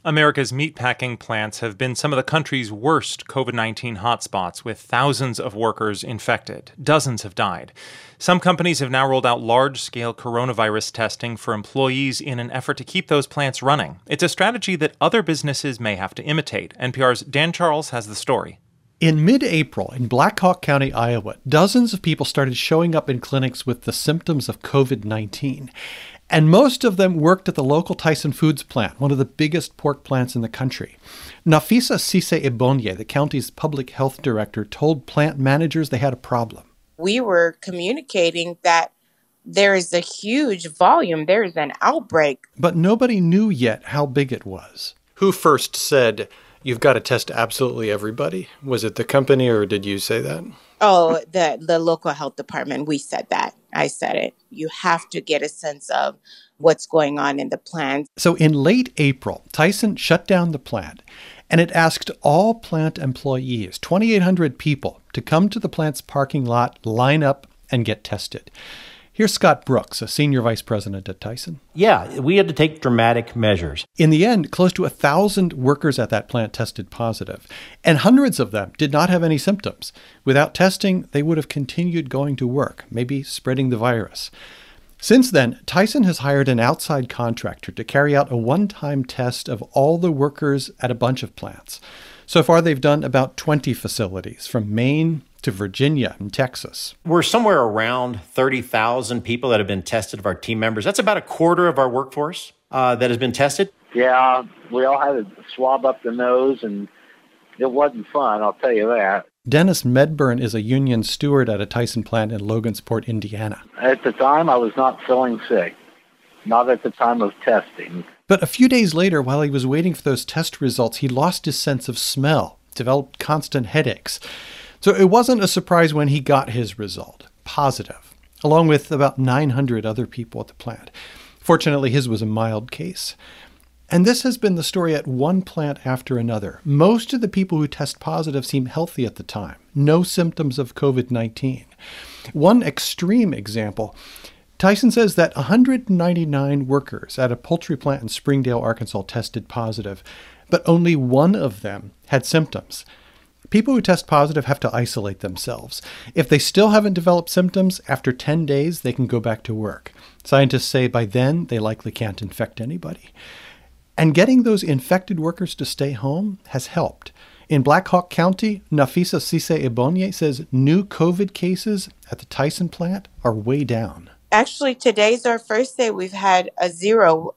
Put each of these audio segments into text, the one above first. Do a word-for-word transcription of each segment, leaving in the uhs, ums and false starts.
America's meatpacking plants have been some of the country's worst COVID nineteen hotspots, with thousands of workers infected. Dozens have died. Some companies have now rolled out large-scale coronavirus testing for employees in an effort to keep those plants running. It's a strategy that other businesses may have to imitate. N P R's Dan Charles has the story. In mid-April, in Black Hawk County, Iowa, dozens of people started showing up in clinics with the symptoms of COVID nineteen. And most of them worked at the local Tyson Foods plant, one of the biggest pork plants in the country. Nafisa Sise-Ebonye, the county's public health director, told plant managers they had a problem. We were communicating that there is a huge volume, there is an outbreak. But nobody knew yet how big it was. Who first said, "You've got to test absolutely everybody"? Was it the company, or did you say that? Oh, the, the local health department, we said that. I said it. You have to get a sense of what's going on in the plant. So in late April, Tyson shut down the plant, and it asked all plant employees, twenty-eight hundred people, to come to the plant's parking lot, line up, and get tested. Here's Scott Brooks, a senior vice president at Tyson. Yeah, we had to take dramatic measures. In the end, close to a thousand workers at that plant tested positive, and hundreds of them did not have any symptoms. Without testing, they would have continued going to work, maybe spreading the virus. Since then, Tyson has hired an outside contractor to carry out a one-time test of all the workers at a bunch of plants. So far, they've done about twenty facilities, from Maine to Virginia and Texas. We're somewhere around thirty thousand people that have been tested of our team members. That's about a quarter of our workforce uh, that has been tested. Yeah, we all had a swab up the nose, and it wasn't fun, I'll tell you that. Dennis Medburn is a union steward at a Tyson plant in Logansport, Indiana. At the time, I was not feeling sick, not at the time of testing. But a few days later, while he was waiting for those test results, he lost his sense of smell, developed constant headaches. So it wasn't a surprise when he got his result, positive, along with about nine hundred other people at the plant. Fortunately, his was a mild case. And this has been the story at one plant after another. Most of the people who test positive seem healthy at the time, no symptoms of COVID nineteen. One extreme example, Tyson says that one hundred ninety-nine workers at a poultry plant in Springdale, Arkansas, tested positive, but only one of them had symptoms. People who test positive have to isolate themselves. If they still haven't developed symptoms, after ten days, they can go back to work. Scientists say by then, they likely can't infect anybody. And getting those infected workers to stay home has helped. In Black Hawk County, Nafisa Sise-Ebonye says new COVID cases at the Tyson plant are way down. Actually, today's our first day we've had a zero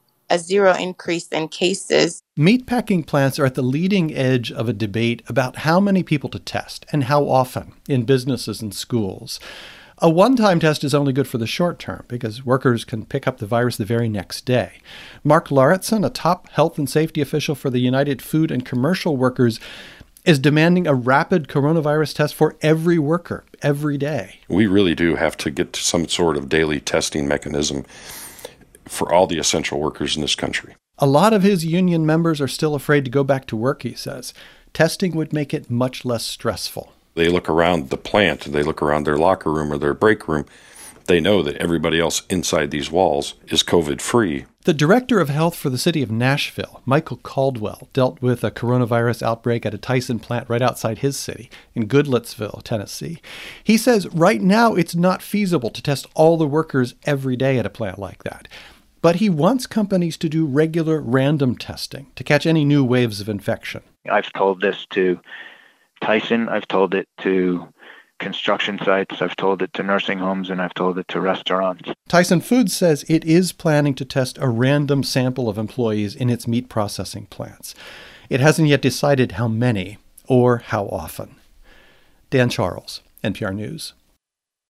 a zero increase in cases. Meatpacking plants are at the leading edge of a debate about how many people to test and how often in businesses and schools. A one-time test is only good for the short term because workers can pick up the virus the very next day. Mark Lauritsen, a top health and safety official for the United Food and Commercial Workers, is demanding a rapid coronavirus test for every worker, every day. We really do have to get to some sort of daily testing mechanism for all the essential workers in this country. A lot of his union members are still afraid to go back to work, he says. Testing would make it much less stressful. They look around the plant, they look around their locker room or their break room. They know that everybody else inside these walls is COVID-free. The director of health for the city of Nashville, Michael Caldwell, dealt with a coronavirus outbreak at a Tyson plant right outside his city in Goodlettsville, Tennessee. He says right now it's not feasible to test all the workers every day at a plant like that. But he wants companies to do regular random testing to catch any new waves of infection. I've told this to Tyson, I've told it to construction sites, I've told it to nursing homes, and I've told it to restaurants. Tyson Foods says it is planning to test a random sample of employees in its meat processing plants. It hasn't yet decided how many or how often. Dan Charles, N P R News.